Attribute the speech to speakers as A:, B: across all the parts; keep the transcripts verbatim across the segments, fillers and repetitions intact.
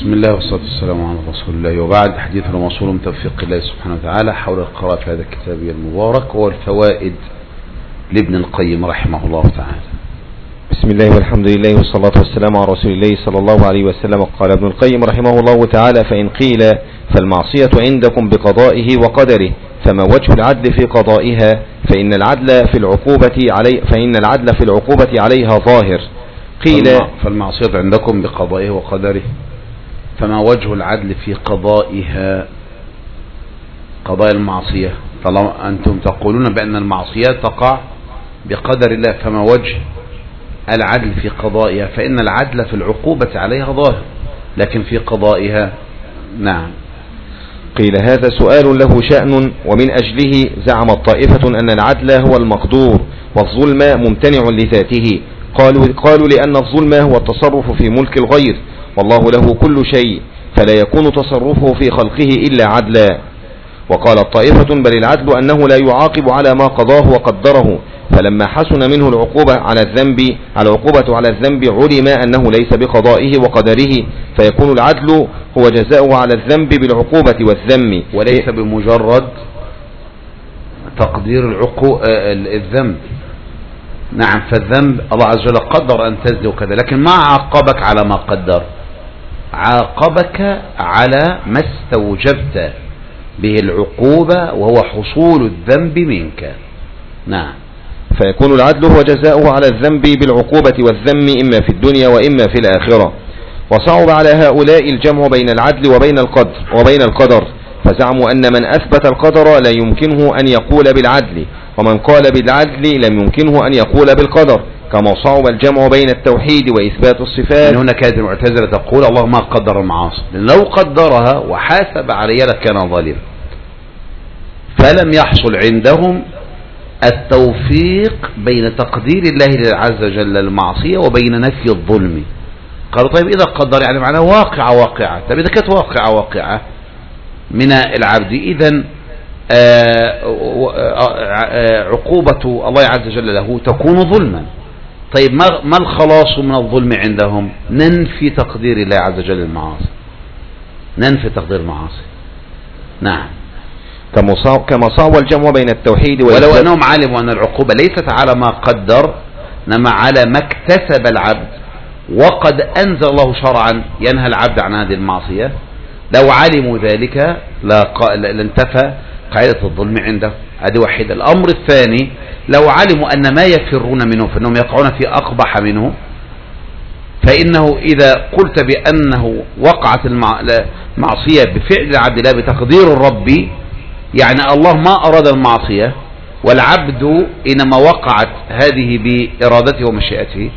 A: بسم الله والصلاة والسلام على رسول الله، وبعد. حديثنا موصول من توفيق الله سبحانه وتعالى حول القراءة في هذا الكتاب المبارك، وهو الفوائد لابن القيم رحمه الله تعالى.
B: بسم الله والحمد لله والصلاة والسلام على رسول الله صلى الله عليه وسلم. قال ابن القيم رحمه الله تعالى: فإن قيل فالمعصية عندكم بقضائه وقدره، فما وجه العدل في قضائها؟ فإن العدل في العقوبة علي فإن العدل في العقوبة عليها ظاهر. قيل
A: فالمعصية عندكم بقضائه وقدره، فما وجه العدل في قضائها؟ قضاء المعصية، طالما أنتم تقولون بأن المعصية تقع بقدر الله، فما وجه العدل في قضائها؟ فإن العدل في العقوبة عليها ظاهر، لكن في قضائها نعم.
B: قيل هذا سؤال له شأن، ومن أجله زعمت طائفة أن العدل هو المقدور والظلم ممتنع لذاته. قالوا, قالوا لأن الظلم هو التصرف في ملك الغير، والله له كل شيء، فلا يكون تصرفه في خلقه إلا عدلا. وقالت طائفة بل العدل أنه لا يعاقب على ما قضاه وقدره، فلما حسن منه العقوبة على الذنب على العقوبة على الذنب علم أنه ليس بقضائه وقدره، فيكون العدل هو جزاؤه على الذنب بالعقوبة والذم،
A: وليس بمجرد تقدير العقو... الذنب. نعم، فالذنب الله عز وجل قدر أن تزدي وكذا، لكن ما عاقبك على ما قدر، عاقبك على ما استوجبت به العقوبة، وهو حصول الذنب منك. نعم.
B: فيكون العدل هو جزاؤه على الذنب بالعقوبة والذم، إما في الدنيا وإما في الآخرة. وصعب على هؤلاء الجمع بين العدل وبين القدر وبين القدر فزعموا أن من أثبت القدر لا يمكنه أن يقول بالعدل، ومن قال بالعدل لم يمكنه أن يقول بالقدر، كما صعب الجمع بين التوحيد وإثبات الصفات.
A: من هنا كانت المعتزلة تقول الله ما قدر المعاصي، لو قدرها وحاسب عليها لكان ظالما، فلم يحصل عندهم التوفيق بين تقدير الله عز وجل للمعصية وبين نفي الظلم. قالوا طيب إذا قدر يعني معناه واقعة واقعة، طيب إذا كانت واقعة واقعة من العبد، إذن عقوبة الله عز وجل له تكون ظلما. طيب ما الخلاص من الظلم عندهم؟ ننفي تقدير الله عز وجل المعاصي، ننفي تقدير المعاصي. نعم.
B: كما صعب الجمع بين التوحيد
A: ولو أنهم علموا أن العقوبة ليست على ما قدر، إنما على ما اكتسب العبد، وقد أنزل الله شرعا ينهى العبد عن هذه المعصية، لو علموا ذلك لانتفى قاعدة الظلم عنده. هذه واحدة. الأمر الثاني، لو علموا أن ما يفرون منه فإنهم يقعون في أقبح منه، فإنه إذا قلت بأنه وقعت المعصية بفعل العبد لا بتقدير الرب، يعني الله ما أراد المعصية، والعبد إنما وقعت هذه بإرادته ومشيئته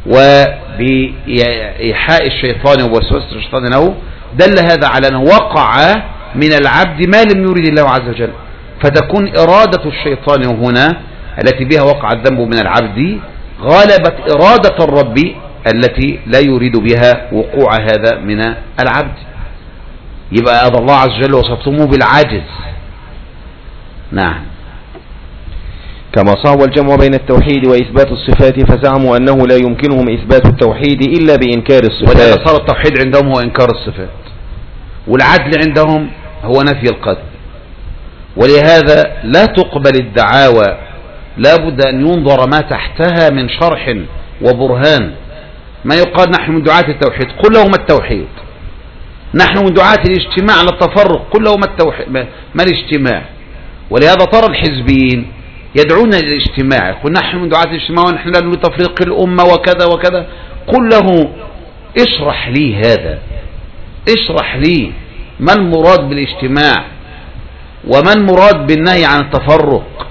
A: وبإيحاء الشيطان ووسوسة الشيطان له، دل هذا على أنه وقع من العبد ما لم يريد الله عز وجل، فتكون إرادة الشيطان هنا التي بها وقع الذنب من العبد غالبت إرادة الرب التي لا يريد بها وقوع هذا من العبد. يبقى هذا الله عز وجل وصفتمه بالعاجز. نعم.
B: كما صعب الجمع بين التوحيد وإثبات الصفات فزعموا أنه لا يمكنهم إثبات التوحيد إلا بإنكار الصفات،
A: ولذا صار التوحيد عندهم هو إنكار الصفات، والعدل عندهم هو نفي القدر. ولهذا لا تقبل الدعاوى، لا بد أن ينظر ما تحتها من شرح وبرهان. ما يقال نحن من دعاة التوحيد، قل لهم التوحيد. نحن من دعاة الاجتماع على التفرق، قل لهم التوحيد ما الاجتماع. ولهذا ترى الحزبيين يدعون للاجتماع، يقول نحن من دعاة الاجتماع ونحن لا نريد تفريق الأمة وكذا وكذا. قل له اشرح لي هذا، اشرح لي ما المراد بالاجتماع وما المراد بالنهي عن التفرق.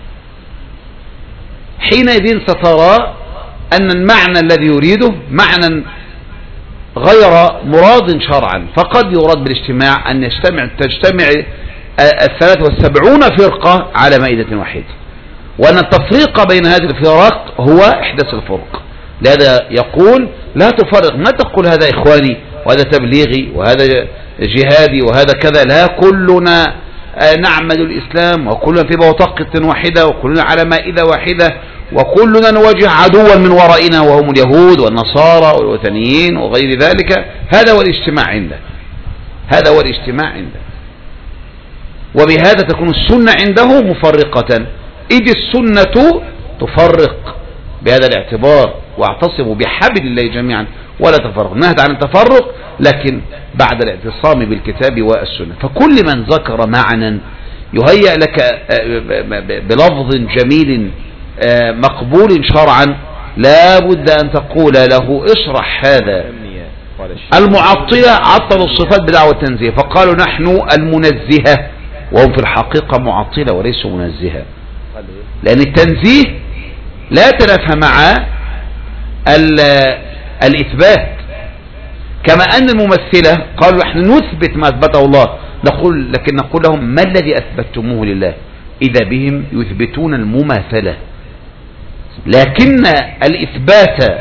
A: حينئذ سترى أن المعنى الذي يريده معنى غير مراد شرعا. فقد يراد بالاجتماع أن يجتمع تجتمع الثلاث والسبعون فرقة على مائدة واحدة، وأن التفريق بين هذه الفرق هو إحداث الفرق. لهذا يقول لا تفرق، ما تقول هذا إخواني وهذا تبليغي وهذا جهادي وهذا كذا، لا، كلنا نعمل الإسلام وكلنا في بوتقة واحدة وكلنا على مائدة واحدة وكلنا نواجه عدوا من ورائنا وهم اليهود والنصارى والوثنيين وغير ذلك. هذا هو الاجتماع عنده، هذا هو الاجتماع عنده. وبهذا تكون السنة عنده مفرقة، إذ السنة تفرق بهذا الاعتبار. واعتصموا بحبل الله جميعا ولا تفرق، نهت عن التفرق لكن بعد الاعتصام بالكتاب والسنة. فكل من ذكر معنى يهيأ لك بلفظ جميل مقبول شرعا لا بد أن تقول له اشرح هذا. المعطلة عطلوا الصفات بدعوى التنزيه فقالوا نحن المنزهة، وهم في الحقيقة معطلة وليسوا منزهة، لأن التنزيه لا تنافى مع الإثبات. كما أن الممثلة قالوا نحن نثبت ما أثبته الله، نقول لكن نقول لهم ما الذي أثبتموه لله؟ إذا بهم يثبتون المماثلة، لكن الإثبات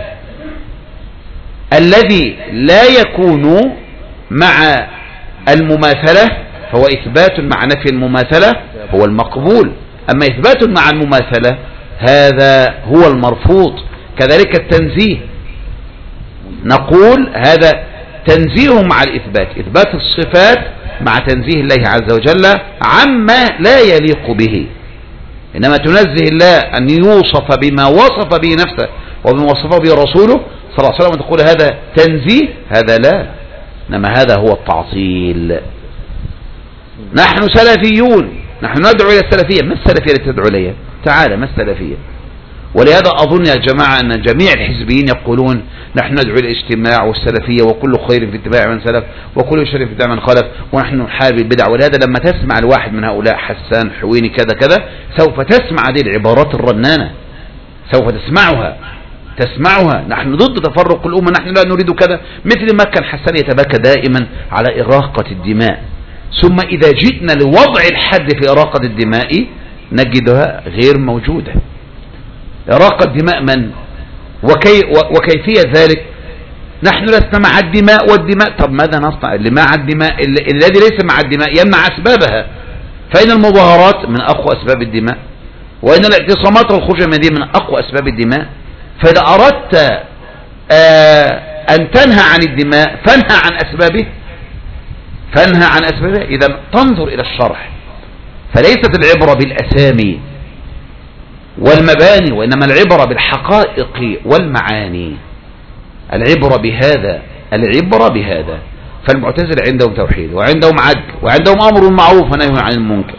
A: الذي لا يكون مع المماثلة فهو إثبات مع نفي المماثلة هو المقبول، أما إثبات مع المماثلة هذا هو المرفوض. كذلك التنزيه نقول هذا تنزيه مع الإثبات، إثبات الصفات مع تنزيه الله عز وجل عما لا يليق به. إنما تنزه الله أن يوصف بما وصف به نفسه وبما وصفه به رسوله صلى الله عليه وسلم وتقول هذا تنزيه، هذا لا، إنما هذا هو التعطيل. نحن سلفيون، نحن ندعو إلى السلفية. ما السلفية التي تدعو إليها؟ تعالى، ما السلفية؟ ولهذا أظن يا جماعة أن جميع الحزبيين يقولون نحن ندعو إلى الاجتماع والسلفية وكل خير في اتباع من سلف وكل شر في اتباع من خلف ونحن نحارب البدع. ولهذا لما تسمع الواحد من هؤلاء حسان حويني كذا كذا سوف تسمع هذه العبارات الرنانة، سوف تسمعها تسمعها نحن ضد تفرق الأمة، نحن لا نريد كذا، مثل ما كان حسان يتباكى دائما على إراقة الدماء. ثم إذا جئنا لوضع الحد في إراقة الدماء نجدها غير موجودة. إراقة دماء من؟ وكي وكيفية ذلك؟ نحن لسنا مع الدماء والدماء. طب ماذا نصنع؟ اللي مع الدماء الذي ليس مع الدماء يمنع أسبابها، فإن المظاهرات من أقوى أسباب الدماء، وإن الاعتصامات والخروج من دي من أقوى أسباب الدماء. فإذا أردت أن تنهى عن الدماء فانهى عن أسبابه، فانهى عن أسبابه. إذا تنظر إلى الشرح، فليست العبرة بالأسامي والمباني وإنما العبرة بالحقائق والمعاني. العبرة بهذا، العبرة بهذا. فالمعتزلة عندهم توحيد وعندهم عدل وعندهم أمر معروف ونهي عن المنكر،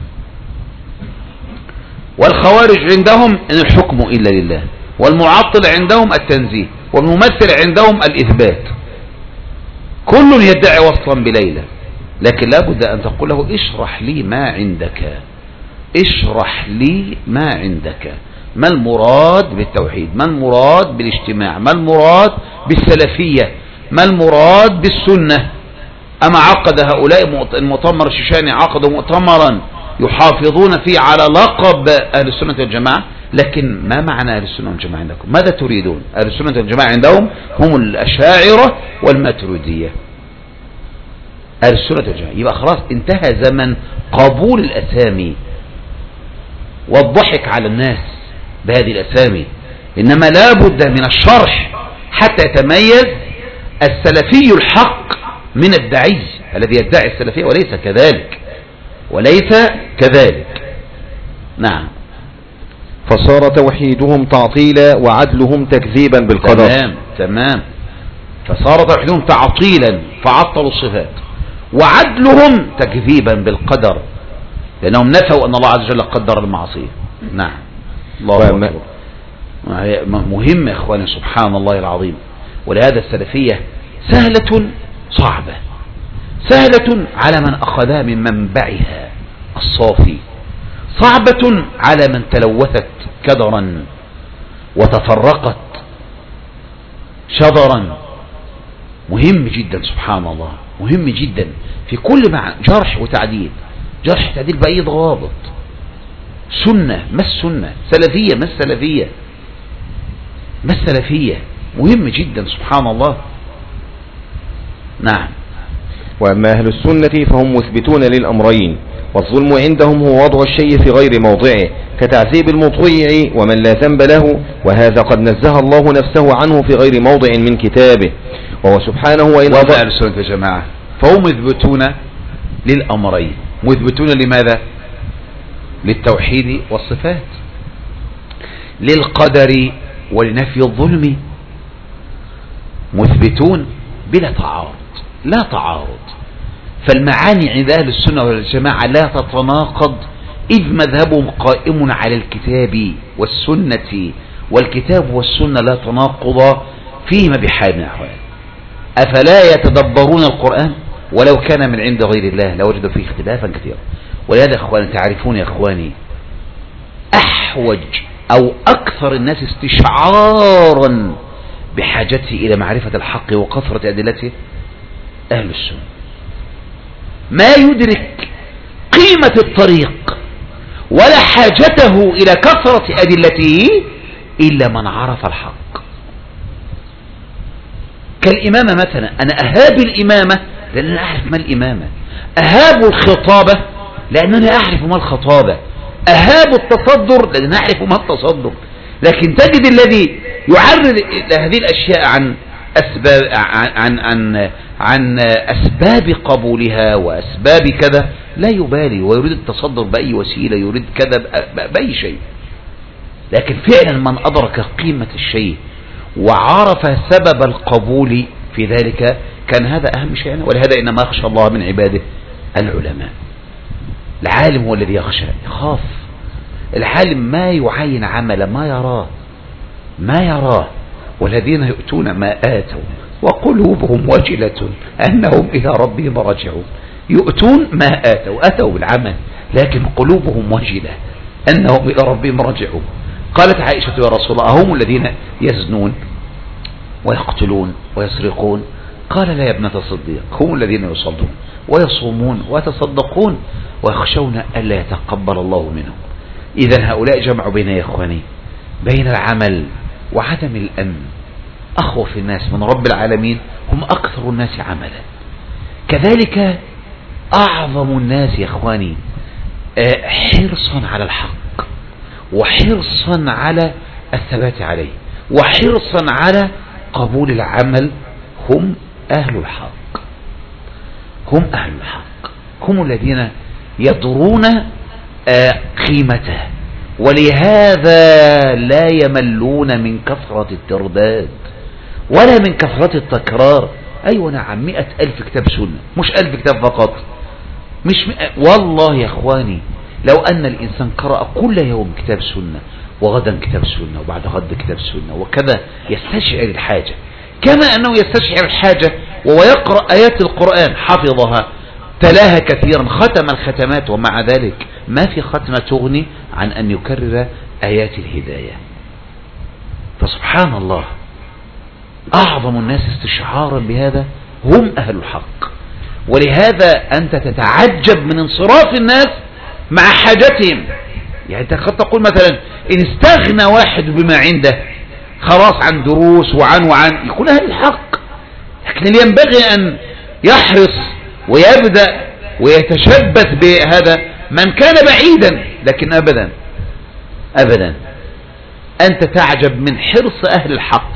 A: والخوارج عندهم إن الحكم إلا لله، والمعطل عندهم التنزيه، والممثل عندهم الإثبات. كل يدعي وصلا بليلى، لكن لا بد أن تقول له اشرح لي ما عندك، اشرح لي ما عندك، ما المراد بالتوحيد، ما المراد بالاجتماع، ما المراد بالسلفية، ما المراد بالسنة. أما عقد هؤلاء المؤتمر الشيشاني عقدوا مؤتمرا يحافظون فيه على لقب أهل السنة والجماعة، لكن ما معنى أهل السنة والجماعة عندكم؟ ماذا تريدون؟ أهل السنة والجماعة عندهم هم الأشاعرة والماتريدية. أهل السنة والجماعة يبقى خلاص انتهى زمن قبول الأسامي والضحك على الناس بهذه الأسامي، إنما لا بد من الشرح حتى يتميز السلفي الحق من الدعي الذي يدعي السلفية وليس كذلك، وليس كذلك. نعم.
B: فصار توحيدهم تعطيلا وعدلهم تكذيبا بالقدر.
A: تمام تمام. فصار توحيدهم تعطيلا فعطلوا الصفات، وعدلهم تكذيبا بالقدر لأنهم نفوا أن الله عز وجل قدر المعصية. نعم. الله أكبر. مهم يا إخواني، سبحان الله العظيم. ولهذا السلفية سهلة صعبة، سهلة على من أخذها من منبعها الصافي، صعبة على من تلوثت كدرا وتفرقت شذرا. مهم جدا سبحان الله، مهم جدا في كل معنى. جرح وتعديل، جرح وتعديل بأي ضوابط. سنة ما السنة، سلفية ما السلفية، ما السلفية، مهم جدا سبحان الله. نعم.
B: وأما أهل السنة فهم مثبتون للأمرين، والظلم عندهم هو وضع الشيء في غير موضعه كتعذيب المطيع ومن لا ذنب له، وهذا قد نزه الله نفسه عنه في غير موضع من كتابه، وهو سبحانه وإن
A: وضع أهل السنة يا جماعة فهم مثبتون للأمرين. مثبتون لماذا؟ للتوحيد والصفات، للقدر ولنفي الظلم، مثبتون بلا تعارض، لا تعارض. فالمعاني عند أهل السنة والجماعة لا تتناقض، إذ مذهبهم قائم على الكتاب والسنة، والكتاب والسنة لا تناقض فيهما بحال من الأحوال. أفلا يتدبرون القرآن ولو كان من عند غير الله لوجدوا فيه اختلافا كثيرا. ولهذا إخواني تعرفون يا إخواني أحوج أو أكثر الناس استشعارا بحاجته إلى معرفة الحق وكثرة أدلته أهل السنة. ما يدرك قيمة الطريق ولا حاجته إلى كثرة أدلته إلا من عرف الحق. كالإمامة مثلا، أنا أهاب الإمامة لأنني أعرف ما الإمامة، أهاب الخطابة لأنني أعرف ما الخطابة، أهاب التصدر لأنني أعرف ما التصدر. لكن تجد الذي يعرض هذه الأشياء عن أسباب عن عن عن أسباب قبولها وأسباب كذا لا يبالي، ويريد التصدر بأي وسيلة، يريد كذا بأي شيء. لكن فعلا من أدرك قيمة الشيء وعرف سبب القبول في ذلك كان هذا أهم شيء. ولهذا إنما يخشى الله من عباده العلماء. العالم هو الذي يخشى يخاف. العالم ما يعين عمل ما يراه ما يراه والذين يؤتون ما آتوا وقلوبهم وجلة أنهم إلى ربهم راجعون. يؤتون ما آتوا، أتوا بالعمل لكن قلوبهم وجلة أنهم إلى ربهم راجعون. قالت عائشة يا رسول الله هم الذين يزنون ويقتلون ويسرقون؟ قال لا يا ابنة الصديق، هم الذين يصلون ويصومون ويتصدقون ويخشون ألا يتقبل الله منهم. إذا هؤلاء جمعوا بين يا إخواني بين العمل وعدم الأمن. أخوف الناس من رب العالمين هم أكثر الناس عملا. كذلك أعظم الناس يا إخواني حرصا على الحق وحرصا على الثبات عليه وحرصا على قبول العمل هم أهل الحق. هم أهل الحق، هم الذين يدرون قيمته، ولهذا لا يملون من كثرة الترداد ولا من كثرة التكرار. أيوة نعم، مئة ألف كتاب سنة، مش ألف كتاب فقط، مش مئة. والله يا إخواني لو أن الإنسان قرأ كل يوم كتاب سنة وغدا كتاب سنة وبعد غد كتاب سنة وكذا يستشعر الحاجة، كما أنه يستشعر الحاجة وهو يقرأ آيات القرآن، حفظها تلاها كثيرا، ختم الختمات، ومع ذلك ما في ختمة تغني عن أن يكرر آيات الهداية. فسبحان الله أعظم الناس استشعارا بهذا هم أهل الحق. ولهذا أنت تتعجب من انصراف الناس مع حاجتهم. يعني أنت قد تقول مثلا إن استغنى واحد بما عنده خلاص عن دروس وعن وعن يكون أهل الحق. لكن اللي ينبغي أن يحرص ويبدأ ويتشبث بهذا من كان بعيدا. لكن أبدا أبدا أنت تعجب من حرص أهل الحق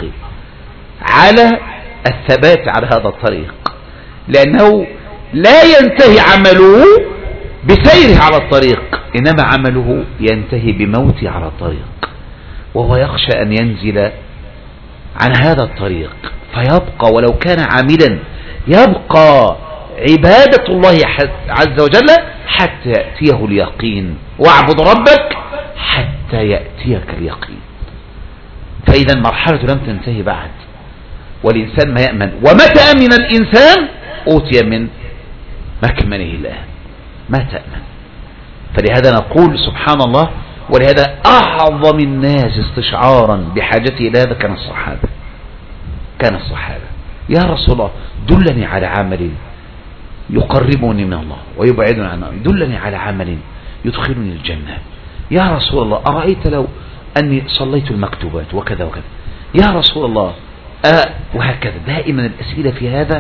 A: على الثبات على هذا الطريق، لأنه لا ينتهي عمله بسيره على الطريق، إنما عمله ينتهي بموته على الطريق، وهو يخشى أن ينزل عن هذا الطريق فيبقى ولو كان عاملا يبقى عبادة الله عز وجل حتى يأتيه اليقين. واعبد ربك حتى يأتيك اليقين. فإذا مرحلة لم تنتهي بعد، والإنسان ما يأمن. ومتى أمن الإنسان أوتي من مكمنه الآن، ما تأمن. فلهذا نقول سبحان الله، ولهذا أعظم الناس استشعارا بحاجته إلى هذا كان الصحابة. كان الصحابة يا رسول الله دلني على عمل يقربني من الله ويبعدني عن النار، دلني على عمل يدخلني الجنة. يا رسول الله أرأيت لو أني صليت المكتوبات وكذا وكذا. يا رسول الله أه وهكذا. دائما الأسئلة في هذا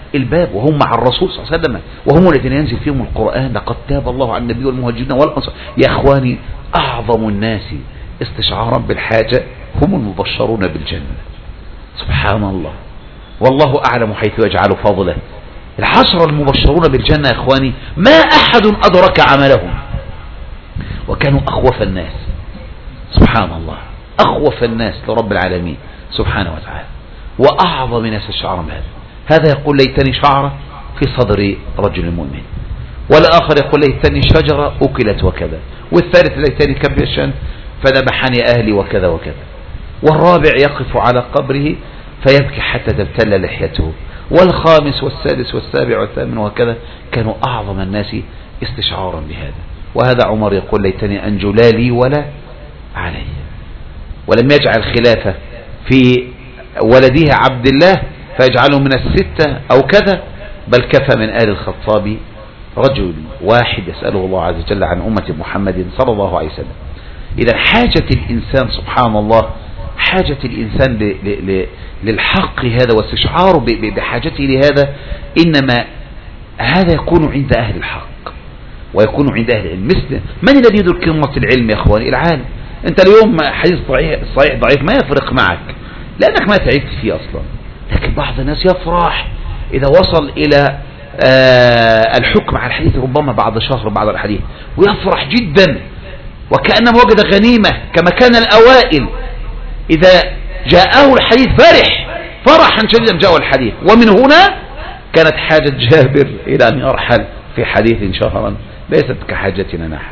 A: الباب وهم مع الرسول صلى الله عليه وسلم، وهم الذين ينزل فيهم القرآن، لقد تاب الله على النبي والمهاجرين والأنصار. يا إخواني، أعظم الناس استشعارا بالحاجة هم المبشرون بالجنة. سبحان الله، والله أعلم حيث يجعل فضله. العشرة المبشرون بالجنة يا إخواني ما أحد أدرك عملهم، وكانوا أخوف الناس. سبحان الله، أخوف الناس لرب العالمين سبحانه وتعالى، وأعظم الناس استشعارا بهذا. هذا يقول ليتني شعرة في صدر رجل مؤمن، والآخر يقول ليتني شجرة أكلت وكذا، والثالث ليتني كبشا فذبحني أهلي وكذا وكذا، والرابع يقف على قبره فيبكي حتى تبتل لحيته، والخامس والسادس والسابع والثامن وكذا. كانوا أعظم الناس استشعارا بهذا. وهذا عمر يقول ليتني أنجو لا لي ولا علي، ولم يجعل خلافة في ولده عبد الله فيجعله من الستة أو كذا، بل كفى من آل الخطاب رجل واحد يسأله الله عز وجل عن أمة محمد صلى الله عليه وسلم. إذا حاجة الإنسان سبحان الله، حاجة الإنسان للحق هذا واستشعاره بحاجته لهذا، إنما هذا يكون عند أهل الحق ويكون عند أهل العلم. مثل من الذي يدرك قمة العلم يا أخواني؟ العالم. أنت اليوم حديث صحيح صحيح ضعيف ما يفرق معك لأنك ما تعبت فيه أصلا، لكن بعض الناس يفرح إذا وصل إلى آه الحكم على الحديث ربما بعد شهر بعد الحديث، ويفرح جدا وكأنما وجد غنيمة كما كان الأوائل إذا جاءه الحديث فرح فرحا شديدا جاءه الحديث. ومن هنا كانت حاجة جابر إلى أن يرحل في حديث شهرا ليست كحاجتنا نحن.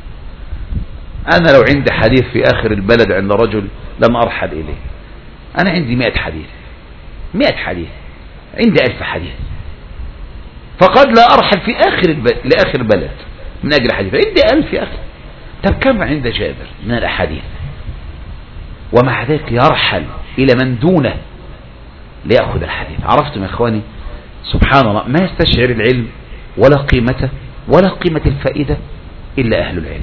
A: أنا لو عندي حديث في آخر البلد عند رجل لم أرحل إليه. أنا عندي مئة حديث مئة حديث، عندي ألف حديث، فقد لا أرحل في آخر البلد لآخر بلد من أجل حديث. عندي ألف يا أخي، طب كم عند جابر من الأحاديث؟ ومع ذلك يرحل إلى من دونه ليأخذ الحديث. عرفتم يا إخواني؟ سبحان الله، ما يستشعر العلم ولا قيمته ولا قيمة الفائدة إلا أهل العلم،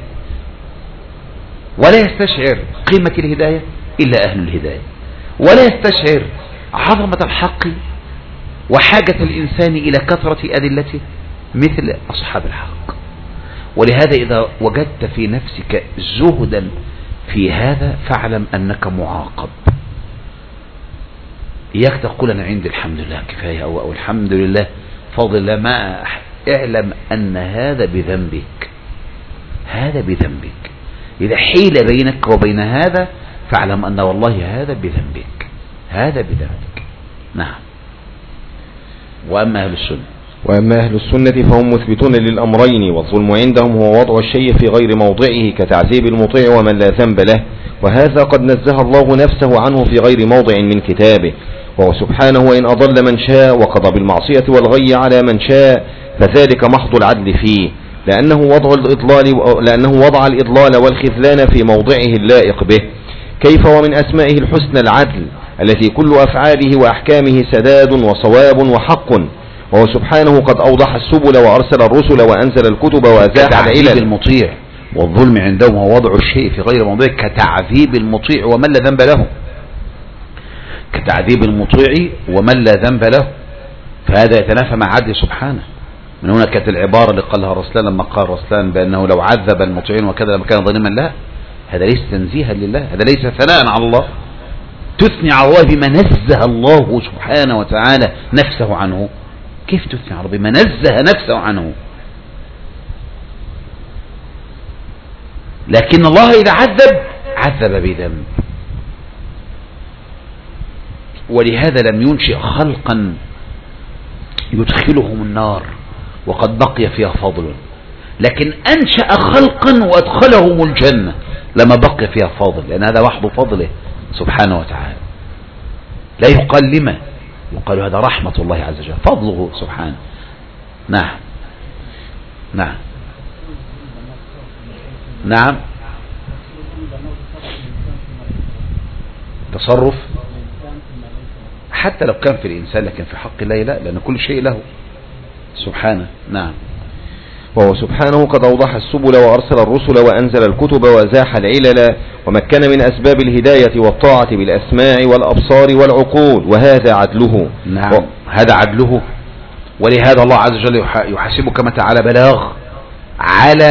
A: ولا يستشعر قيمة الهداية إلا أهل الهداية، ولا يستشعر عظمة الحق وحاجة الإنسان إلى كثرة أدلته مثل أصحاب الحق. ولهذا إذا وجدت في نفسك زهدا في هذا فاعلم أنك معاقب. إياك تقول أنا عندي الحمد لله كفاية أو, أو الحمد لله فضل الله، ما اعلم أن هذا بذنبك، هذا بذنبك. إذا حيل بينك وبين هذا فاعلم أن والله هذا بذنبك، هذا بذنبك. نعم. وأما أهل السنة
B: وأما أهل السنة فهم مثبتون للأمرين، والظلم عندهم هو وضع الشيء في غير موضعه كتعذيب المطيع ومن لا ذنب له، وهذا قد نزه الله نفسه عنه في غير موضع من كتابه، وهو سبحانه وإن أضل من شاء وقضى بالمعصية والغي على من شاء فذلك محض العدل فيه، لأنه وضع الإضلال لأنه وضع الإضلال والخذلان في موضعه اللائق به. كيف ومن أسمائه الحسنى العدل التي كل أفعاله وأحكامه سداد وصواب وحق، وهو سبحانه قد أوضح السبل وأرسل الرسل وأنزل الكتب وأزاح العلل.
A: المطيع والظلم عندهم هو وضع الشيء في غير موضعه كتعذيب المطيع ومن لا ذنب له، كتعذيب المطيع ومن لا ذنب له، فهذا يتنافى مع عدل سبحانه. من هنا كانت العبارة اللي قالها رسلان لما قال رسلان بأنه لو عذب المطيعين وكذا لما كان ظالما، لا، هذا ليس تنزيها لله، هذا ليس ثناء على الله. تثني على الله بما نزه الله سبحانه وتعالى نفسه عنه. كيف تثني على الله بما نزه نفسه عنه؟ لكن الله إذا عذب عذب بذنب، ولهذا لم ينشئ خلقا يدخلهم النار وقد بقي فيها فضل، لكن أنشأ خلقا وأدخلهم الجنة لما بقي فيها فضل، لأن هذا وحده فضله سبحانه وتعالى. لا يقال لما، يقال هذا رحمة الله عز وجل، فضله سبحانه. نعم نعم نعم. تصرف حتى لو كان في الإنسان، لكن في حق الله لا، لأن كل شيء له سبحانه. نعم.
B: وهو سبحانه قد أوضح السبل وأرسل الرسل وأنزل الكتب وأزاح العلل، ومكن من أسباب الهداية والطاعة بالأسماع والأبصار والعقول، وهذا عدله.
A: نعم و... هذا عدله ولهذا الله عز وجل يحاسبك متى؟ على بلاغ، على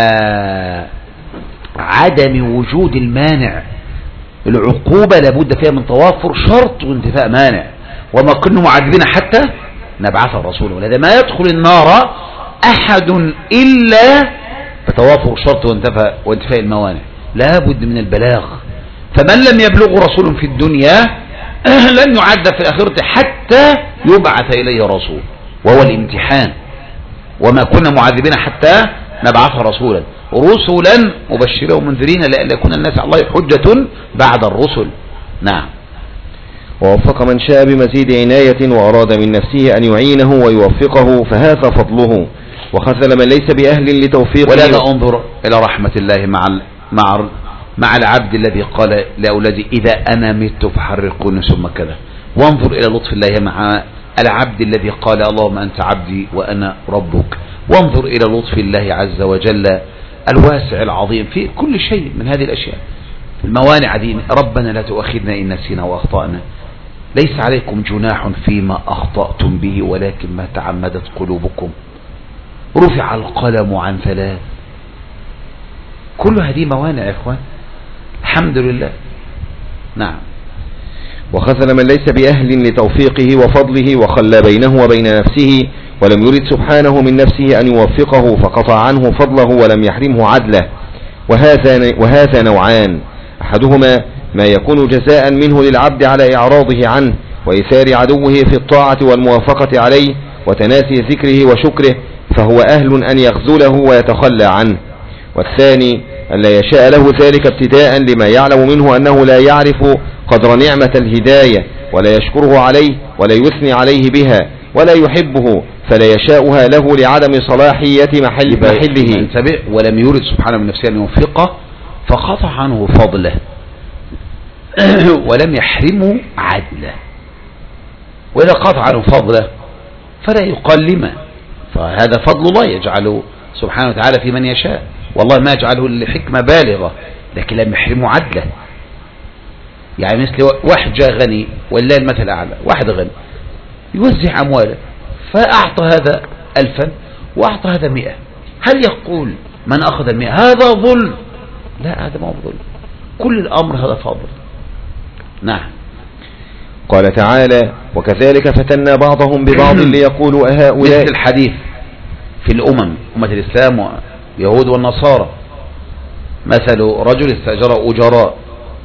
A: عدم وجود المانع. العقوبة لابد فيها من توافر شرط وانتفاء مانع، وما كنا معذبين حتى نبعث الرسول، ولذا ما يدخل النار أحد إلا بتوافر شرط وانتفاء, وانتفاء الموانع. لابد من البلاغ. فمن لم يبلغ رسول في الدنيا لن يعذب في الآخرة حتى يبعث إليه رسول، وهو الامتحان. وما كنا معذبين حتى نبعث رسولا رسلا مبشرين ومنذرين لئلا يكون الناس على الله حجة بعد الرسل. نعم.
B: ووفق من شاء بمزيد عناية وأراد من نفسه أن يعينه ويوفقه فهذا فضله، وخذل من ليس بأهل لتوفيقه.
A: ولا انظر إلى رحمة الله مع مع مع العبد الذي قال لأولادي إذا أنا مت فحرقوني ثم كذا. وانظر إلى لطف الله مع العبد الذي قال اللهم أنت عبدي وأنا ربك. وانظر إلى لطف الله عز وجل الواسع العظيم في كل شيء من هذه الأشياء. الموانع دي ربنا لا تؤاخذنا إن نسينا وأخطأنا، ليس عليكم جناح فيما أخطأتم به ولكن ما تعمدت قلوبكم، رفع القلم عن ثلاث. كل هذه موانع يا إخوان، الحمد لله. نعم.
B: وخذل من ليس بأهل لتوفيقه وفضله وخلى بينه وبين نفسه، ولم يرد سبحانه من نفسه أن يوفقه فقطع عنه فضله ولم يحرمه عدله. وهذا, وهذا نوعان: أحدهما ما يكون جزاء منه للعبد على إعراضه عنه وإيثار عدوه في الطاعة والموافقة عليه وتناسي ذكره وشكره، فهو أهل أن يخذله ويتخلى عنه. والثاني أن لا يشاء له ذلك ابتداء لما يعلم منه أنه لا يعرف قدر نعمة الهداية ولا يشكره عليه ولا يثني عليه بها ولا يحبه، فلا يشاءها له لعدم صلاحية محل محله.
A: ولم يرد سبحانه من نفسه أن يوفقه فقطع عنه فضله ولم يحرمه عدله. وإذا قطع عنه فضله فلا يقلمه، فهذا فضل الله يجعله سبحانه وتعالى في من يشاء، والله ما يجعله لحكمة بالغة، لكن لم يحرمه عدله. يعني مثل واحد جاء غني والله المثل الأعلى، واحد غني يوزع أمواله فأعطى هذا ألفا وأعطى هذا مئة، هل يقول من أخذ المئة هذا ظلم؟ لا، هذا ما هو ظلم، كل الأمر هذا فضل. نعم.
B: قال تعالى: وكذلك فتنا بعضهم ببعض ليقولوا أهؤلاء.
A: مثل الحديث في الأمم، أمة الإسلام ويهود والنصارى، مثل رجل استأجر أجراء،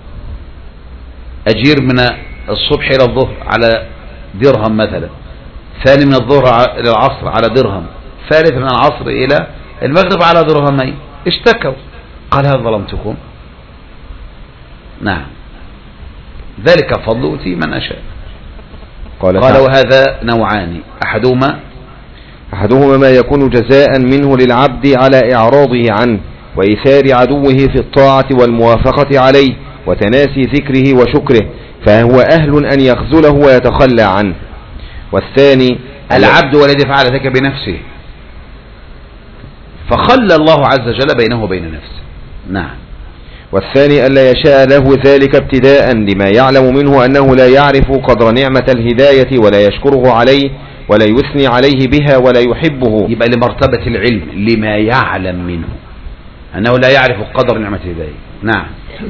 A: أجير من الصبح إلى الظهر على درهم مثلا، ثاني من الظهر إلى العصر على درهم، ثالث من العصر إلى المغرب على درهمين، اشتكوا قال هل ظلمتكم؟ نعم، ذلك فضل أوتي من أشاء. قال, قال وهذا نوعان: أحدهما
B: أحدهما ما يكون جزاء منه للعبد على إعراضه عنه وإيثار عدوه في الطاعة والموافقة عليه وتناسي ذكره وشكره، فهو أهل أن يخذله ويتخلى عنه. والثاني
A: العبد والذي فعل ذلك بنفسه فخلى الله عز وجل بينه وبين نفسه. نعم.
B: والثاني ألا يشاء له ذلك ابتداء لما يعلم منه أنه لا يعرف قدر نعمة الهداية ولا يشكره عليه ولا يثني عليه بها ولا يحبه.
A: يبقى لمرتبة العلم لما يعلم منه أنه لا يعرف قدر نعمة الهداية. نعم.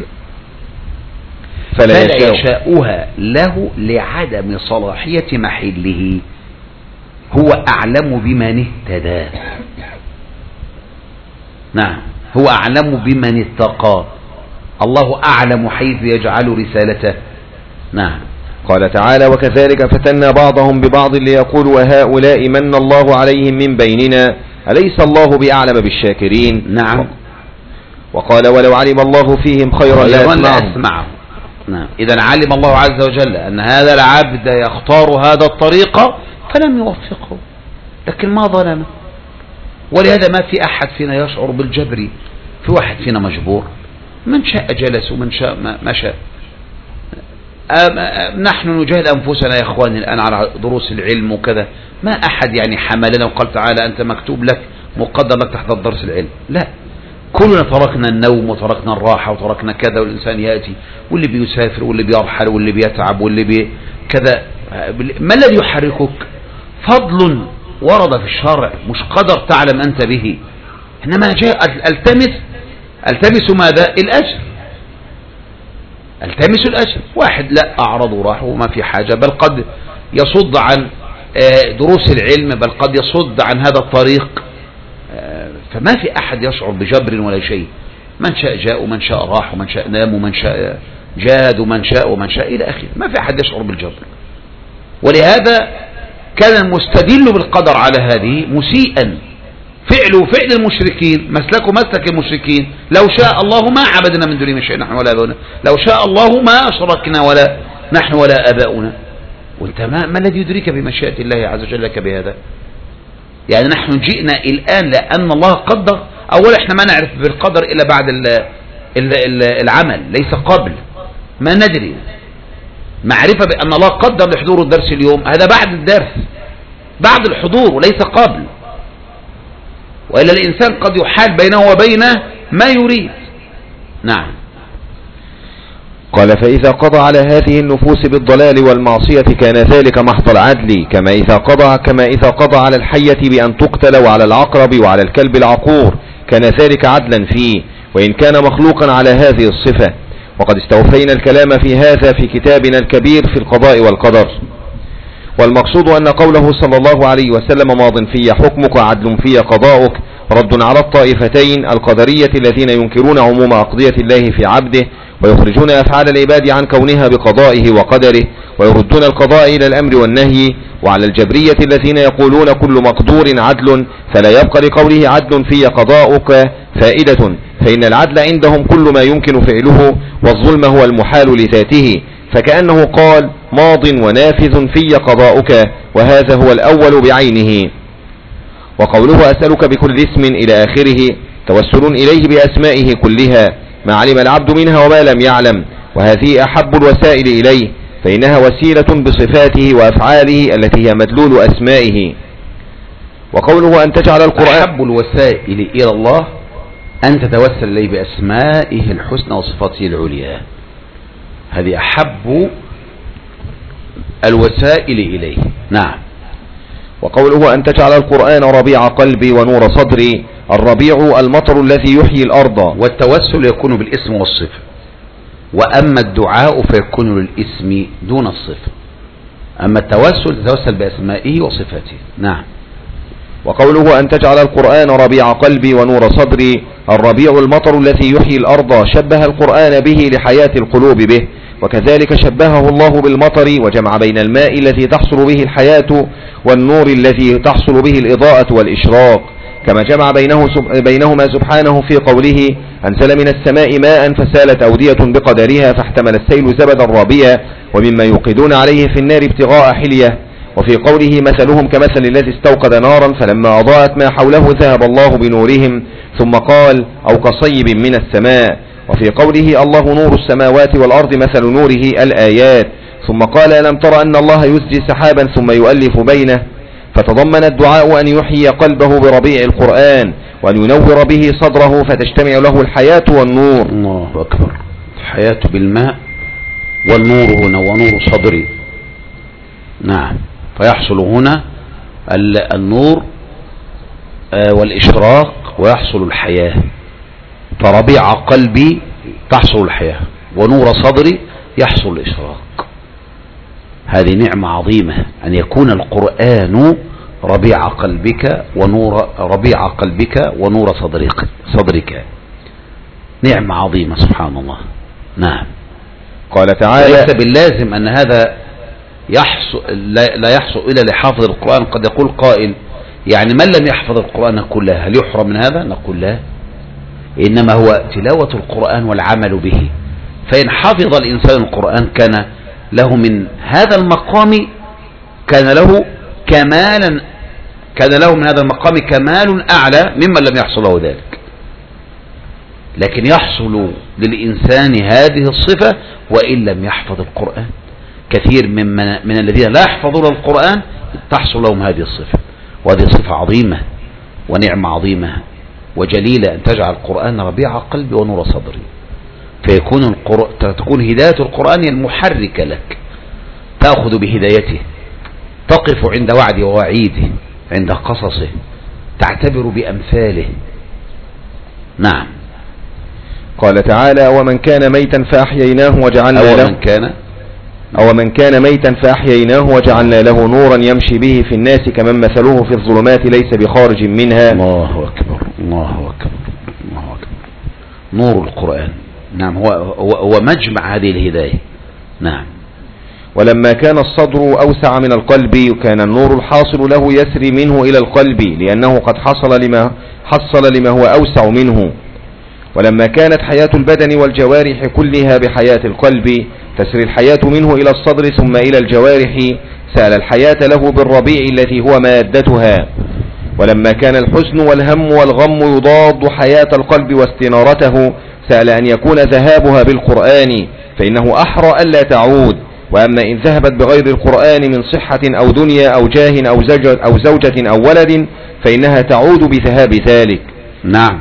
A: فلا, فلا يشاء. يشاءها له لعدم صلاحية محله، هو أعلم بمن اهتدى. نعم، هو أعلم بمن اتقى، الله أعلم حيث يجعل رسالته. نعم.
B: قال تعالى: وكذلك فتنا بعضهم ببعض ليقولوا وهؤلاء من الله عليهم من بيننا أليس الله بأعلم بالشاكرين.
A: نعم.
B: وقال: ولو علم الله فيهم خيرا
A: لأسمعهم. نعم. إذا علم الله عز وجل أن هذا العبد يختار هذا الطريق فلم يوفقه، لكن ما ظلمه. ولهذا ما في أحد فينا يشعر بالجبر، في واحد فينا مجبور، من شاء جلس ومن شاء ما شاء. نحن نجاهد أنفسنا يا إخواني الآن على دروس العلم وكذا، ما أحد يعني حملنا وقال تعالى أنت مكتوب لك مقدر لك تحضر درس العلم، لا، كلنا تركنا النوم وتركنا الراحة وتركنا كذا، والإنسان يأتي واللي بيسافر واللي بيرحل واللي بيتعب واللي بي كذا. ما الذي يحركك؟ فضل ورد في الشرع، مش قدر تعلم أنت به، إنما جاء التمس التمس ماذا؟ الأجر، التمس الأجر. واحد لا أعرض وراح وما في حاجة، بل قد يصد عن دروس العلم، بل قد يصد عن هذا الطريق، فما في أحد يشعر بجبر ولا شيء. من شاء جاء ومن شاء راح ومن شاء نام ومن شاء جاد ومن شاء ومن شاء إلى آخره، ما في أحد يشعر بالجبر. ولهذا كان المستدل بالقدر على هذه مسيئا، فعله فعل المشركين، مسلكه مسلك المشركين. لو شاء الله ما عبدنا من دونه من شيء نحن ولا آباؤنا، لو شاء الله ما أشركنا ولا نحن ولا آباؤنا. وانت ما, ما الذي يدريك بمشيئة الله عز وجل لك بهذا؟ يعني نحن جئنا الآن لأن الله قدر. أولا احنا ما نعرف بالقدر إلا بعد ال ال ال العمل، ليس قبل. ما ندري معرفة بأن الله قدر لحضور الدرس اليوم، هذا بعد الدرس، بعد الحضور وليس قبل. وإلا الإنسان قد يحال بينه وبينه ما يريد. نعم.
B: قال فإذا قضى على هذه النفوس بالضلال والمعصية كان ذلك محض العدل، كما إذا قضى كما إذا قضى على الحية بأن تقتل وعلى العقرب وعلى الكلب العقور كان ذلك عدلا فيه، وإن كان مخلوقا على هذه الصفة. وقد استوفينا الكلام في هذا في كتابنا الكبير في القضاء والقدر. والمقصود أن قوله صلى الله عليه وسلم ماض في حكمك عدل في قضاؤك رد على الطائفتين القدرية الذين ينكرون عموم أقضية الله في عبده، ويخرجون أفعال العباد عن كونها بقضائه وقدره، ويردون القضاء إلى الأمر والنهي، وعلى الجبرية الذين يقولون كل مقدور عدل، فلا يبقى لقوله عدل في قضاؤك فائدة، فإن العدل عندهم كل ما يمكن فعله، والظلم هو المحال لذاته، فكأنه قال ماض ونافذ في قضاؤك، وهذا هو الأول بعينه. وقوله أسألك بكل اسم إلى آخره توسل إليه بأسمائه كلها ما علم العبد منها وما لم يعلم، وهذه أحب الوسائل إليه، فإنها وسيلة بصفاته وأفعاله التي هي مدلول أسمائه. وقوله أن تجعل القرآن
A: أحب الوسائل إلى الله أن تتوسل إليه بأسمائه الحسنى وصفاته العليا، هذه أحب الوسائل إليه. نعم.
B: وقوله أن تجعل القرآن ربيع قلبي ونور صدري، الربيع المطر الذي يحيي الأرض.
A: والتوسل يكون بالاسم والصفة، وأما الدعاء فيكون للاسم دون الصفة. أما التوسل تتوسل بأسمائه وصفاته. نعم.
B: وقوله أن تجعل القرآن ربيع قلبي ونور صدري، الربيع المطر الذي يحيي الأرض، شبه القرآن به لحياة القلوب به، وكذلك شبهه الله بالمطر، وجمع بين الماء الذي تحصل به الحياة والنور الذي تحصل به الإضاءة والإشراق، كما جمع بينه بينهما سبحانه في قوله أنزل من السماء ماء فسالت أودية بقدرها فاحتمل السيل زبدا رابيا ومما يوقدون عليه في النار ابتغاء حلية، وفي قوله مثلهم كمثل الذي استوقد نارا فلما أضاءت ما حوله ذهب الله بنورهم، ثم قال أو كصيب من السماء، وفي قوله الله نور السماوات والأرض مثل نوره الآيات، ثم قال ألم تر أن الله يزجي سحابا ثم يؤلف بينه، فتضمن الدعاء أن يحيي قلبه بربيع القرآن وأن ينور به صدره فتجتمع له الحياة والنور.
A: الله أكبر. الحياة بالماء والنور هنا ونور صدري. نعم. فيحصل هنا النور والإشراق ويحصل الحياة، فربيع قلبي تحصل الحياة ونور صدري يحصل الإشراق. هذه نعمة عظيمة أن يكون القرآن ربيع قلبك ونور ربيع قلبك ونور صدرك صدرك نعمة عظيمة سبحان الله. نعم.
B: قال تعالى
A: ليس باللازم أن هذا يحصل لا يحصل إلا لحافظ القرآن. قد يقول قائل يعني من لم يحفظ القرآن كله هل يحرم من هذا؟ نقول لا، إنما هو تلاوة القرآن والعمل به، فإن حفظ الإنسان القرآن كان له من هذا المقام كان له كمالا كان له من هذا المقام كمال أعلى ممن لم يحصل له ذلك. لكن يحصل للإنسان هذه الصفة وإن لم يحفظ القرآن. كثير من, من الذين لا يحفظون القرآن تحصل لهم هذه الصفة، وهذه صفة عظيمة ونعمة عظيمة وجليلة أن تجعل القرآن ربيع قلبي ونور صدري، فيكون القر... تكون هداية القرآن المحركة لك، تأخذ بهدايته، تقف عند وعده ووعيده عند قصصه، تعتبر بأمثاله. نعم.
B: قال تعالى: ومن كان ميتا فأحييناه وجعلنا له
A: من كان
B: أو من كان ميتا فأحييناه وجعلنا له نورا يمشي به في الناس كمن مثله في الظلمات ليس بخارج منها.
A: الله أكبر الله أكبر الله أكبر. نور القرآن. نعم، هو, هو, هو مجمع هذه الهداية. نعم.
B: ولما كان الصدر أوسع من القلب كان النور الحاصل له يسري منه إلى القلب، لأنه قد حصل لما, حصل لما هو أوسع منه. ولما كانت حياة البدن والجوارح كلها بحياة القلب تسري الحياة منه إلى الصدر ثم إلى الجوارح، سأل الحياة له بالربيع التي هو مادتها. ولما كان الحزن والهم والغم يضاد حياة القلب واستنارته سأل أن يكون ذهابها بالقرآن، فإنه أحرى ألا تعود. وأما إن ذهبت بغير القرآن من صحة أو دنيا أو جاه أو زوجة أو, زوجة أو ولد فإنها تعود بذهاب ذلك.
A: نعم.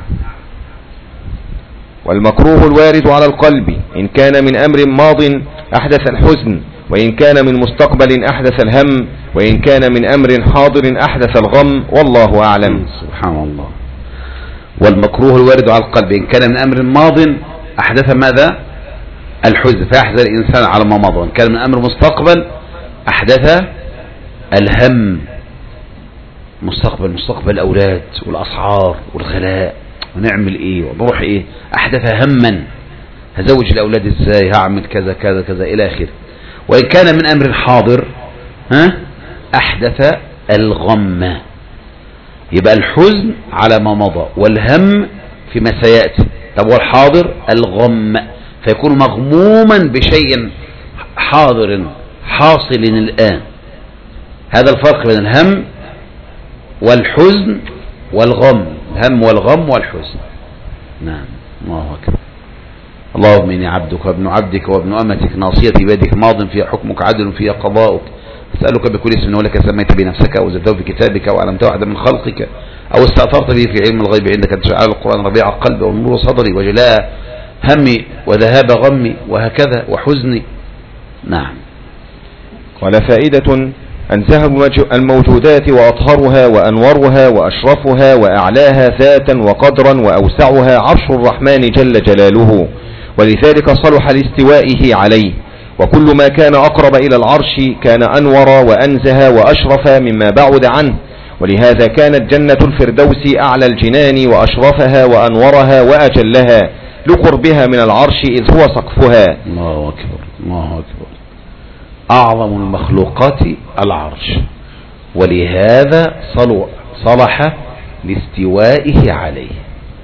B: والمكروه الوارد على القلب إن كان من أمر ماض أحدث الحزن، وإن كان من مستقبل أحدث الهم، وإن كان من أمر حاضر أحدث الغم، والله أعلم.
A: سبحان الله. والمكروه الوارد على القلب إن كان من أمر ماض أحدث ماذا؟ الحزن، فيحزن الإنسان على ما مضى. وإن كان من أمر مستقبل أحدث الهم. مستقبل مستقبل الأولاد والأسعار والغلاء ونعمل ايه ونروح ايه، احدث هما، هزوج الاولاد ازاي، هعمل كذا كذا كذا الى اخره. وان كان من امر حاضر ها احدث الغم. يبقى الحزن على ما مضى والهم فيما سيأتي. طب والحاضر الغم، فيكون مغموما بشيء حاضر حاصل الآن. هذا الفرق بين الهم والحزن والغم. الهم والغم والحزن. نعم. الله أكبر. اللهم إني عبدك وابن عبدك وابن أمتك ناصيتي بيدك ماض فيها حكمك عدل فيها قضاؤك أسألك بكل اسم ولك سميت بنفسك أو زدته في كتابك أو علمته أحدا من خلقك أو استأثرت به في علم الغيب عندك أن تجعل القرآن ربيع قلبي ونور صدري وجلاء همي وذهاب غمي وهكذا وحزني. نعم.
B: قال: فائدة: أنزه الموجودات وأطهرها وأنورها وأشرفها وأعلاها ذاتا وقدرا وأوسعها عرش الرحمن جل جلاله، ولذلك صلح لاستوائه عليه. وكل ما كان أقرب إلى العرش كان أنور وأنزه وأشرف مما بعد عنه، ولهذا كانت جنة الفردوس أعلى الجنان وأشرفها وأنورها وأجلها لقربها من العرش إذ هو سقفها.
A: الله أكبر الله أكبر. أعظم المخلوقات العرش، ولهذا صلح لاستوائه عليه.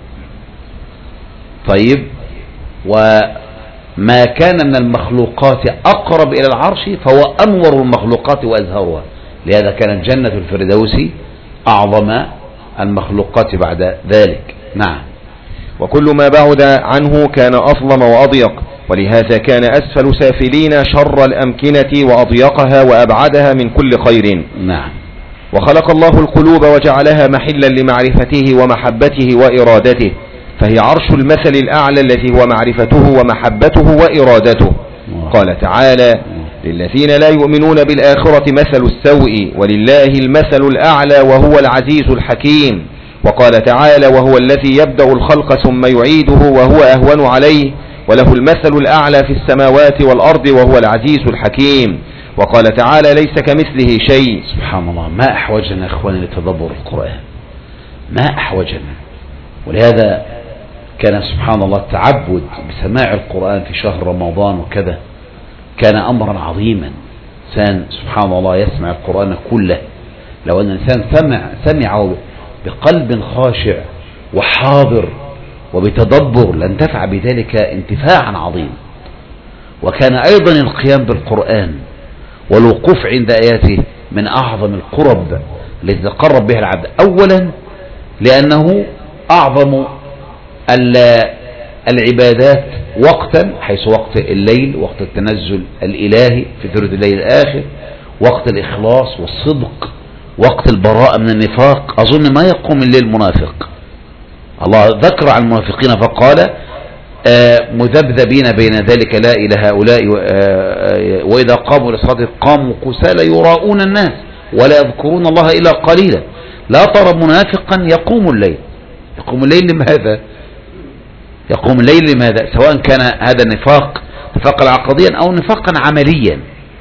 A: طيب، وما كان من المخلوقات أقرب إلى العرش فهو أنور المخلوقات وأزهرها، لهذا كانت جنة الفردوس أعظم المخلوقات بعد ذلك. نعم.
B: وكل ما بعد عنه كان أظلم وأضيق، ولهذا كان أسفل سافلين شر الأمكنة وأضيقها وأبعدها من كل خير.
A: نعم.
B: وخلق الله القلوب وجعلها محلا لمعرفته ومحبته وإرادته، فهي عرش المثل الأعلى الذي هو معرفته ومحبته وإرادته. قال تعالى: للذين لا يؤمنون بالآخرة مثل السوء ولله المثل الأعلى وهو العزيز الحكيم. وقال تعالى: وهو الذي يبدأ الخلق ثم يعيده وهو أهون عليه وله المثل الأعلى في السماوات والأرض وهو العزيز الحكيم. وقال تعالى: ليس كمثله شيء.
A: سبحان الله. ما أحوجنا يا إخواني لتدبر القرآن، ما أحوجنا. ولهذا كان سبحان الله التعبد بسماع القرآن في شهر رمضان وكذا كان أمرا عظيما. إنسان سبحان الله يسمع القرآن كله. لو أن الإنسان سمع سمعه بقلب خاشع وحاضر وبتدبر لانتفع بذلك انتفاعا عظيما. وكان أيضا القيام بالقرآن والوقوف عند آياته من أعظم القرب التي تقرب بها العبد، أولا لأنه أعظم العبادات وقتا، حيث وقت الليل، وقت التنزل الإلهي في ثلث الليل الآخر، وقت الإخلاص والصدق، وقت البراءة من النفاق. أظن ما يقوم الليل منافق. الله ذكر عن المنافقين فقال: مذبذبين بين ذلك لا إلى هؤلاء وإذا قاموا للصلاة قاموا كسالى يراؤون الناس ولا يذكرون الله إلا قليلا. لا ترى منافقا يقوم الليل. يقوم الليل لماذا؟ يقوم الليل لماذا؟ سواء كان هذا النفاق نفاقا عقديا أو نفاقا عمليا،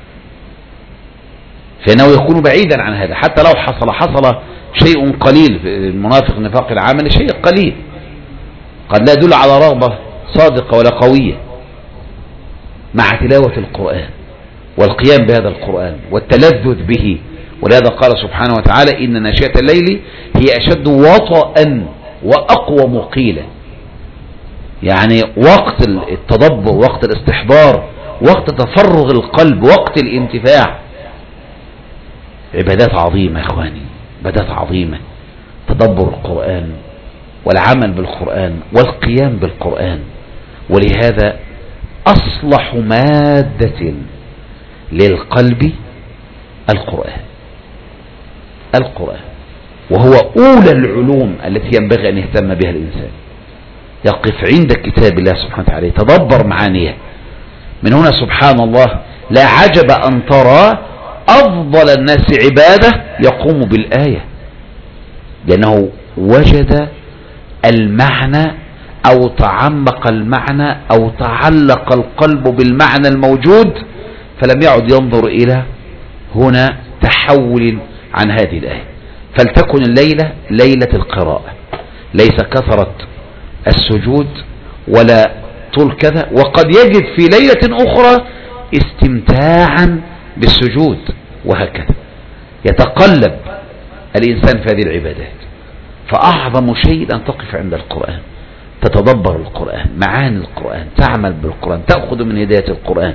A: فإنه يكون بعيدا عن هذا. حتى لو حصل حصل شيء قليل في المنافق النفاق العملي، شيء قليل قد لا يدل على رغبة صادقة ولا قوية، مع تلاوة القرآن والقيام بهذا القرآن والتلذذ به. ولهذا قال سبحانه وتعالى: إن ناشئة الليل هي أشد وطئا وأقوى مقيلا. يعني وقت التدبر، وقت الاستحضار، وقت تفرغ القلب، وقت الانتفاع. عبادات عظيمة يا إخواني، عبادات عظيمة. تدبر القرآن والعمل بالقرآن والقيام بالقرآن. ولهذا أصلح مادة للقلب القرآن. القرآن وهو أولى العلوم التي ينبغي أن يهتم بها الإنسان. يقف عند كتاب الله سبحانه وتعالى، يتدبر معانيه. من هنا سبحان الله لا عجب أن ترى أفضل الناس عبادة يقوم بالآية، لأنه وجد المعنى أو تعمق المعنى أو تعلق القلب بالمعنى الموجود، فلم يعد ينظر إلى هنا تحول عن هذه الآية. فلتكن الليلة ليلة القراءة، ليس كثرة السجود ولا طول كذا. وقد يجد في ليلة أخرى استمتاعا بالسجود، وهكذا يتقلب الإنسان في هذه العبادات. فأعظم شيء أن تقف عند القرآن، تتدبر القرآن، معاني القرآن، تعمل بالقرآن، تأخذ من هداية القرآن.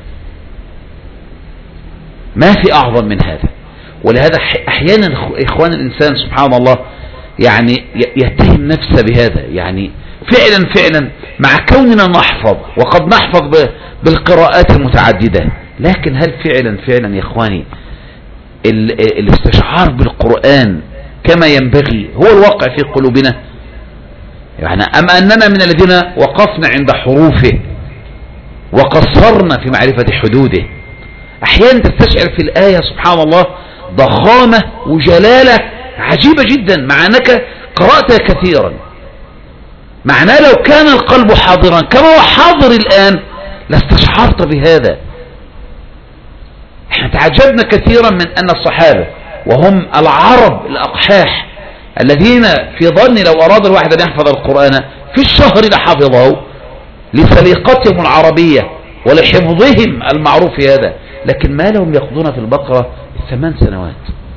A: ما في أعظم من هذا. ولهذا أحيانا إخوان الإنسان سبحان الله يعني يتهم نفسه بهذا. يعني فعلا فعلا مع كوننا نحفظ، وقد نحفظ بالقراءات المتعددة، لكن هل فعلا فعلا يا إخواني الاستشعار بالقرآن كما ينبغي هو الواقع في قلوبنا؟ يعني أم أننا من الذين وقفنا عند حروفه وقصرنا في معرفة حدوده؟ أحيانا تستشعر في الآية سبحان الله ضخامة وجلالة عجيبة جدا، مع أنك قرأتها كثيرا. معناه لو كان القلب حاضرا كما هو حاضر الآن لاستشعرت بهذا. احنا تعجبنا كثيرا من أن الصحابة وهم العرب الأقحاح الذين في ظن لو أراد الواحد أن يحفظ القرآن في الشهر لحفظه لسليقتهم العربية ولحفظهم المعروف في هذا، لكن ما لهم يقضون في البقرة ثمان سنوات.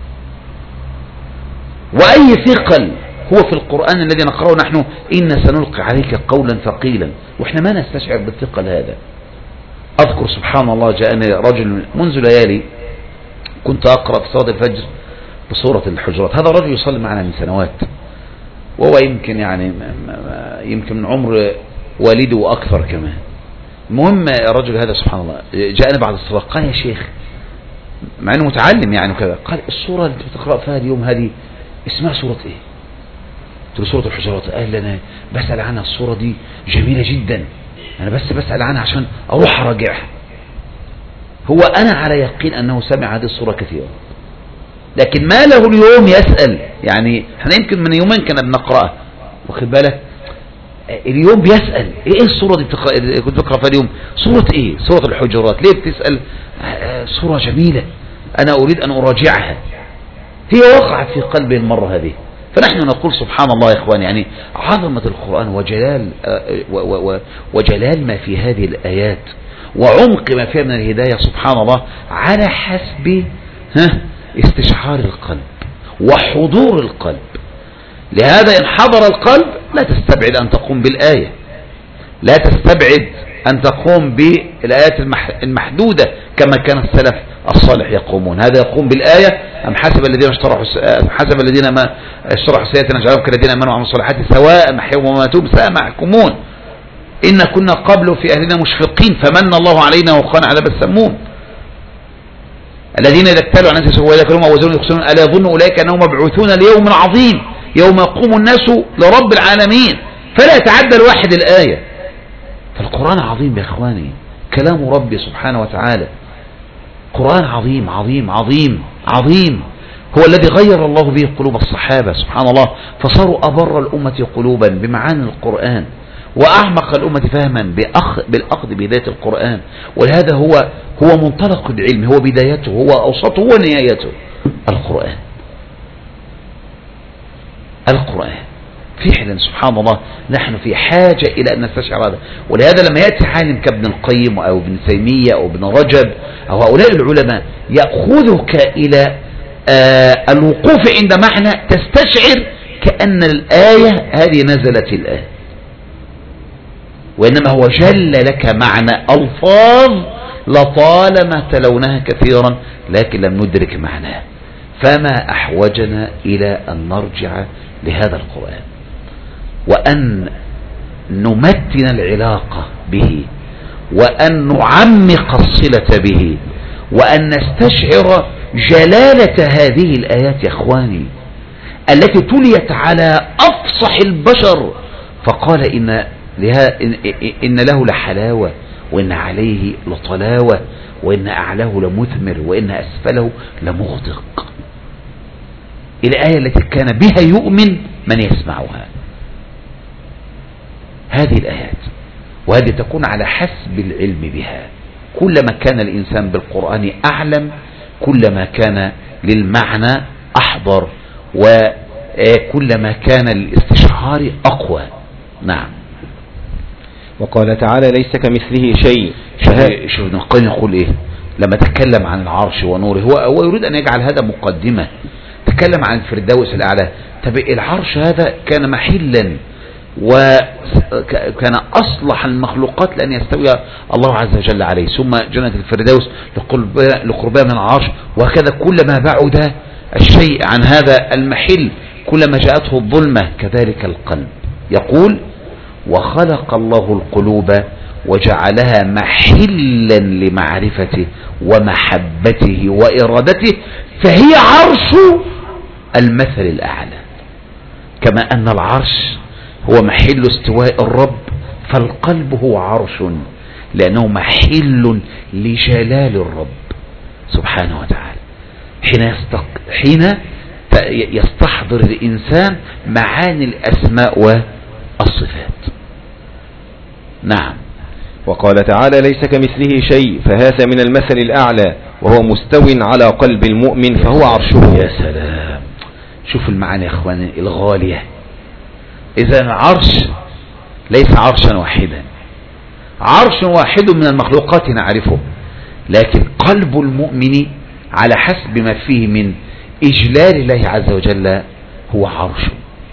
A: وأي ثقل هو في القرآن الذي نقرأه نحن: إن سنلقي عليك قولا ثقيلا، وإحنا ما نستشعر بالثقل هذا. أذكر سبحان الله جاءني رجل منذ ليالي كنت أقرأ في صلاة الفجر بسورة الحجرات. هذا الرجل يصلي معنا من سنوات، وهو يمكن يعني يمكن من عمر والده وأكثر كمان. المهم الرجل هذا سبحان الله جاءني بعد الصلاة قال: يا شيخ، مع أنه متعلم يعني وكذا، قال: السورة اللي بتقرأ فيها اليوم هذه اسمها سورة إيه؟ قلت له: سورة الحجرات. قال لي: أنا بسأل عنها، السورة دي جميلة جدا، أنا بس بسأل عنها عشان أروح أراجعها. هو أنا على يقين أنه سمع هذه السورة كثيرا، لكن ما له اليوم يسأل. يعني احنا يمكن من يومين كنا بنقرأها، واخد بالك، اليوم بيسأل ايه السورة دي بتقرأ، كنت بقرأ في اليوم سورة ايه؟ سورة الحجرات. ليه بتسأل؟ سورة جميلة أنا أريد أن أراجعها. هي وقعت في قلبي المرة هذه. فنحن نقول سبحان الله يا إخوان، يعني عظمة القرآن وجلال وجلال ما في هذه الآيات وعمق ما فيها من الهداية سبحان الله على حسب استشعار القلب وحضور القلب. لهذا إن حضر القلب لا تستبعد أن تقوم بالآية، لا تستبعد أن تقوم بالآيات المحدودة كما كان السلف الصالح يقومون. هذا يقوم بالآية: أم حسب الذين اشترحوا حسب الذين ما اشترحوا السيئات نجعلهم كالذين آمنوا وعملوا الصالحات سواء محيهم ومماتهم ساء ما يحكمون. إن كنا قبل في أهلنا مشفقين فمن الله علينا وقانا عذاب السموم. الذين إذا اكتالوا عن الناس وإذا كانوا موازون يخسرون ألا يظن أولئك أنهم مبعوثون ليوم عظيم يوم يقوم الناس لرب العالمين. فلا يتعدى الواحد الآية. فالقرآن عظيم يا إخواني، كلام ربي سبحانه وتعالى قرآن عظيم عظيم عظيم. عظيم، هو الذي غير الله به قلوب الصحابة سبحان الله، فصاروا أبر الأمة قلوبا بمعاني القرآن، وأعمق الأمة فهما بالأخذ بهداية القرآن. ولهذا هو هو منطلق العلم، هو بدايته، هو أوسطه، هو نهايته. القرآن القرآن فعلا سبحان الله، نحن في حاجة إلى أن نستشعر هذا. ولهذا لما يأتي عالم كابن القيم أو ابن تيمية أو ابن رجب أو هؤلاء العلماء يأخذك إلى آه الوقوف عند معنى تستشعر كأن الآية هذه نزلت الآن، وإنما هو جل لك معنى ألفاظ لطالما تلوناها كثيرا لكن لم ندرك معناه. فما أحوجنا إلى أن نرجع لهذا القرآن وأن نمتن العلاقة به وأن نعمق الصلة به وأن نستشعر جلالة هذه الآيات يا أخواني التي تليت على أفصح البشر، فقال إن, لها إن, إن له لحلاوة وإن عليه لطلاوة وإن أعلاه لمثمر وإن أسفله لمغدق. الآية التي كان بها يؤمن من يسمعها. هذه الآيات وهذه تكون على حسب العلم بها. كلما كان الإنسان بالقرآن أعلم كلما كان للمعنى أحضر وكلما كان للاستشعار أقوى. نعم.
B: وقال تعالى ليس كمثله شيء.
A: شوف ابن القيم يقول إيه لما تكلم عن العرش ونوره، هو, هو يريد أن يجعل هذا مقدمة. تكلم عن الفردوس الأعلى. طب العرش هذا كان محلا وكان أصلح المخلوقات لأن يستوي الله عز وجل عليه، ثم جنة الفردوس لقربها من العرش، وهكذا كلما بعد الشيء عن هذا المحل كلما جاءته الظلمة كذلك القلب. يقول وخلق الله القلوب وجعلها محلا لمعرفته ومحبته وإرادته فهي عرش المثل الأعلى. كما أن العرش هو محل استواء الرب فالقلب هو عرش لأنه محل لجلال الرب سبحانه وتعالى. حين, يستق... حين يستحضر الإنسان معاني الأسماء والصفات. نعم.
B: وقال تعالى ليس كمثله شيء فهذا من المثل الأعلى وهو مستو على قلب المؤمن فهو عرشه.
A: يا سلام، شوف المعاني يا اخواني الغالية. اذا العرش ليس عرشا واحدا، عرش واحد من المخلوقات نعرفه، لكن قلب المؤمن على حسب ما فيه من إجلال الله عز وجل هو عرش.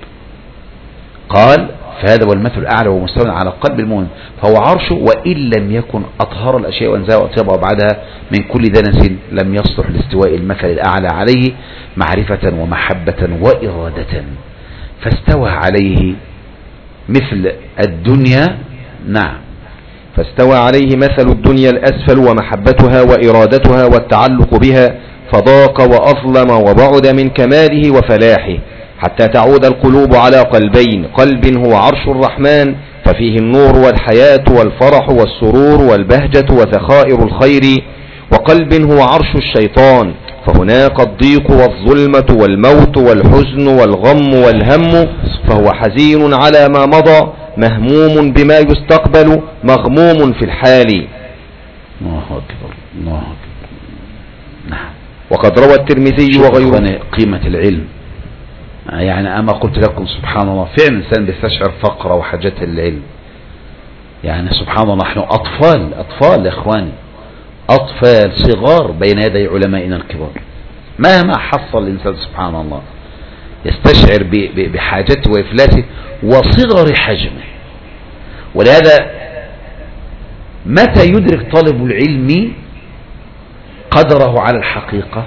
A: قال فهذا هو المثل الأعلى ومستوى على قلب المؤمن فهو عرشه، وإن لم يكن أطهر الأشياء وأنزاها وأطيبها وبعدها من كل دنس لم يصلح لاستواء المثل الأعلى عليه معرفة ومحبة وإرادة، فاستوى عليه مثل الدنيا. نعم.
B: فاستوى عليه مثل الدنيا الأسفل ومحبتها وإرادتها والتعلق بها فضاق وأظلم وبعد من كماله وفلاحه حتى تعود القلوب على قلبين، قلب هو عرش الرحمن ففيه النور والحياة والفرح والسرور والبهجة وذخائر الخير، وقلب هو عرش الشيطان فهناك الضيق والظلمة والموت والحزن والغم والهم فهو حزين على ما مضى مهموم بما يستقبل مغموم في الحال.
A: الله أكبر الله أكبر. نعم.
B: وقد روى الترمذي وغيره
A: قيمة العلم. يعني أما قلت لكم سبحان الله فعلا الإنسان بيستشعر فقره وحاجة العلم. يعني سبحان الله نحن أطفال أطفال يا إخواني، أطفال صغار بين يدي علمائنا الكبار. مهما حصل الإنسان سبحان الله يستشعر بحاجته وإفلاسه وصغر حجمه. ولهذا متى يدرك طالب العلم قدره على الحقيقة؟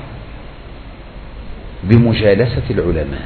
A: بمجالسة العلماء.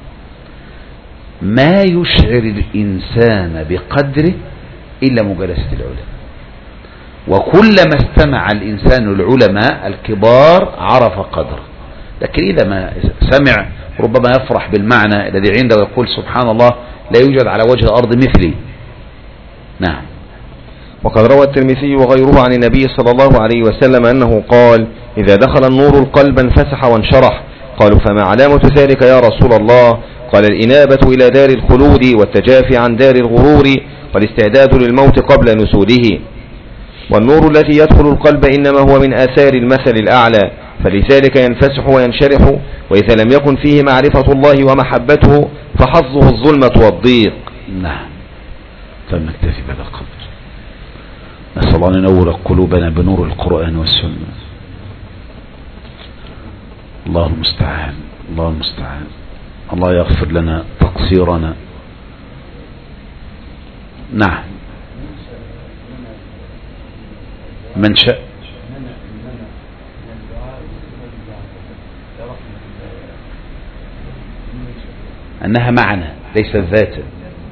A: ما يشعر الإنسان بقدره إلا مجالسة العلماء. وكلما استمع الإنسان العلماء الكبار عرف قدره، لكن إذا ما سمع ربما يفرح بالمعنى الذي عنده ويقول سبحان الله لا يوجد على وجه الأرض مثلي. نعم.
B: وقد روى الترمذي وغيره عن النبي صلى الله عليه وسلم أنه قال: إذا دخل النور القلب انفسح وانشرح. قالوا: فما علامة ذلك يا رسول الله؟ قال: الإنابة إلى دار الخلود والتجافي عن دار الغرور والاستعداد للموت قبل نزوله. والنور الذي يدخل القلب إنما هو من آثار المثل الأعلى، فلذلك ينفسح وينشرح، وإذا لم يكن فيه معرفة الله ومحبته فحظه الظلمة والضيق.
A: نعم. فلنكتفي بهذا القدر. نسأل الله أن ينور قلوبنا بنور القرآن والسنة. الله المستعان، الله المستعان. الله يغفر لنا تقصيرنا. نعم. منشأ أنها معنى ليس ذاتا،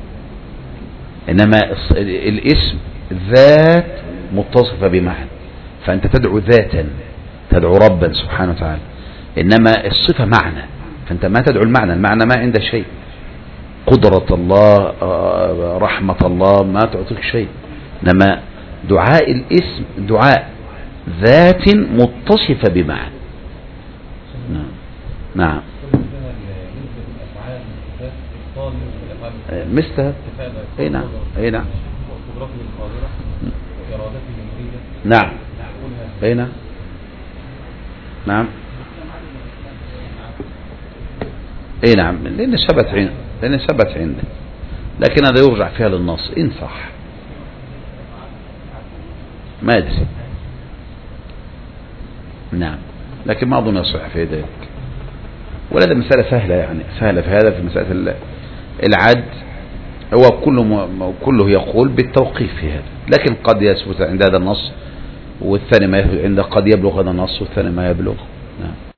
A: إنما الاسم ذات متصفة بمعنى، فأنت تدعو ذاتا، تدعو ربا سبحانه وتعالى، إنما الصفة معنى، فأنت ما تدعو المعنى، المعنى ما عنده شيء، قدرة الله رحمة الله ما تعطيك شيء، إنما دعاء الاسم دعاء ذات متصفة بمعنى. نعم. نعم. مثل اي نعم اي نعم نعم اي نعم نعم اي نعم لان ثبت عند لان ثبت عنده، لكن هذا يرجع فيها للنص ان صح، ما ادري. نعم، لكن ما اظن يصح في ذلك، ولا مسألة سهلة، يعني سهلة في هذا، في مسألة العد هو كله كله يقول بالتوقيف في هذا، لكن قد يثبت عند هذا النص والثاني ما عند قد يبلغ هذا النص والثاني ما يبلغ. نعم.